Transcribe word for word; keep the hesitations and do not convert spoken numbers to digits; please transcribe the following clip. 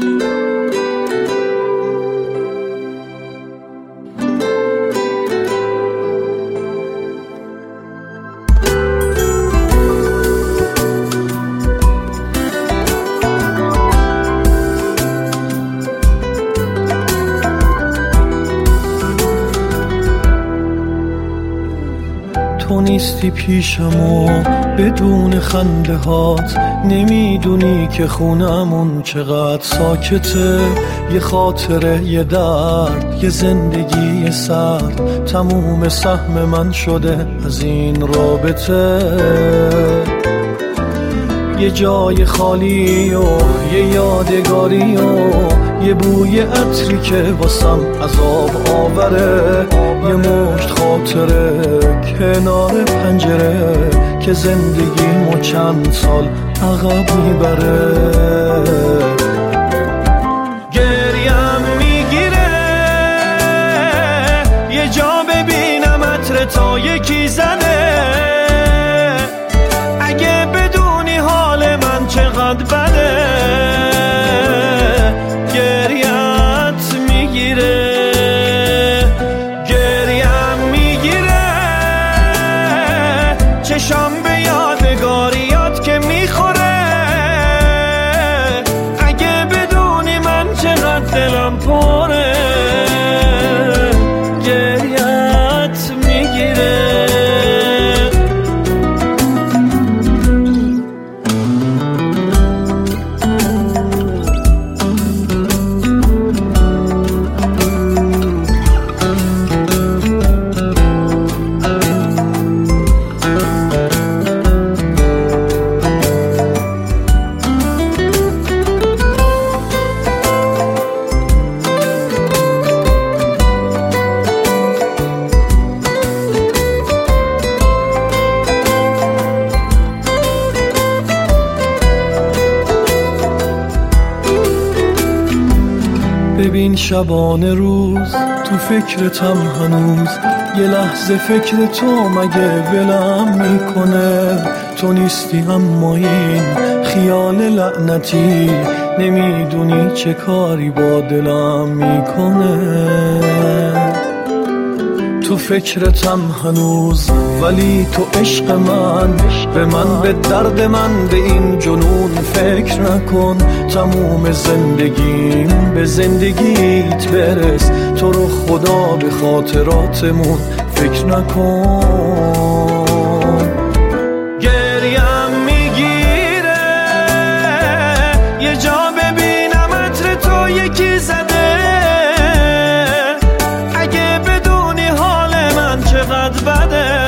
تو نیستی پیشم و بدون خنده هات نمیدونی که خونمون چقدر ساکته. یه خاطره، یه درد، یه زندگی سرد، تموم سهم من شده از این رابطه. یه جای خالی و یه یادگاری و یه بوی عطری که واسم عذاب آوره. یه مشت خاطره کنار پنجره که زندگیمو چند سال عقب میبره. گریم میگیره یه جا ببینم عطر تا یکی زنه. اگه بدونی حال من چقدر بده. گریت میگیره چشام به یادگاریات که میخوره. اگه بدونی من چقدر دلم پره. گریت میگیره ببین شبانه روز تو فکرتم هنوز. یه لحظه فکر تو مگه ولم میکنه. تو نیستی اما این خیال لعنتی نمیدونی چه کاری با دلم میکنه. تو فکرتم هنوز ولی تو عشق من به من، به درد من، به این جنون فکر نکن. تموم زندگیم به زندگیت برس. تو رو خدا به خاطراتمون فکر نکن. گریم میگیره یه جا ببینم عطر تو یکی زده. چقدر بده